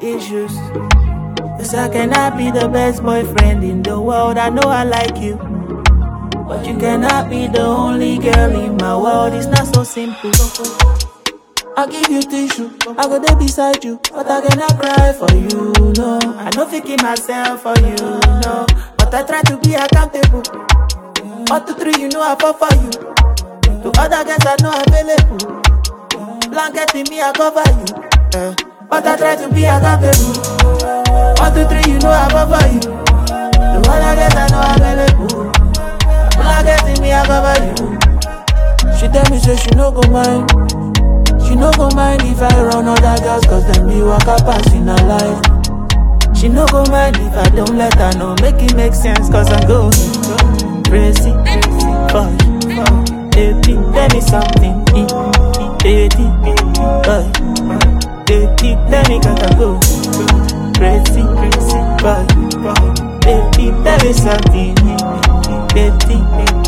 issues. Cause I cannot be the best boyfriend in the world. I know I like you, but you cannot be the only girl in my world. It's not so simple. I'll give you tissue, I go there beside you, but I cannot cry for you, no. I know thinking myself for you, no. But I try to be accountable. 1, 2, 3, you know I fall for you. To other girls I know available. Blanket in me, I cover you. But I try to be accountable. 1, 2, 3, you know I fall for you. To other girls I know available. Blanket in me, I cover you. She tell me say she no go mind. She no go mind if I run other girls, cause them be waka pass in her life. She no go mind if I don't let her know. Make it make sense, cause I'm going crazy for you. Baby, tell me something. Baby, tell me cause I'm going crazy for you. Baby, tell me something. Baby,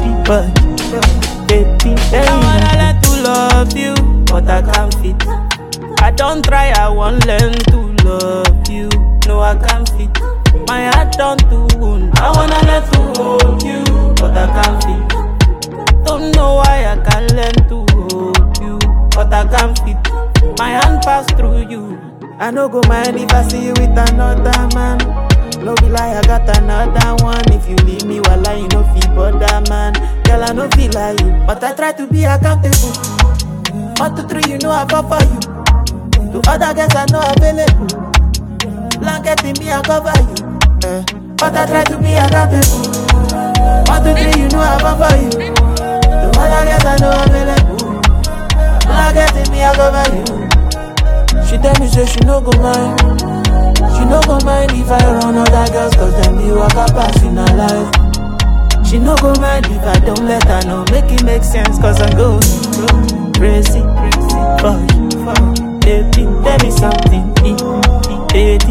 tell me. I wanna learn to love you, but I can't fit. I don't try, I won't learn to love you. No, I can't fit. My heart don't do wound. I wanna learn to hold you, but I can't fit. Don't know why I can't learn to hold you, but I can't fit. My hand pass through you. I no go mind if I see you with another man. No be lie, I got another one. If you leave me while I no feel bother, man. Girl, I no feel like you, but I try to be accountable. 1, 2, 3, you know I fall for you. To other girls I know available. Blanket in me, I cover you. But I try to be accountable. 1, 2, 3, you know I fall for you. To other girls I know available. Blanket in me, I cover you. She tell me say she no go mind. She no go mind if I run other girls, cause them be waka pass in her life. She no go mind if I don't let her know. Make it make sense, cause I'm going crazy for you. Baby, tell me something. Baby,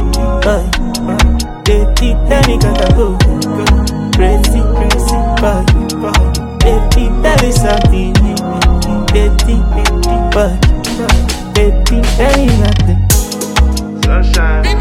tell me cause I'm going crazy for you. Baby, tell me something. Baby, tell me nothing. Sunshine.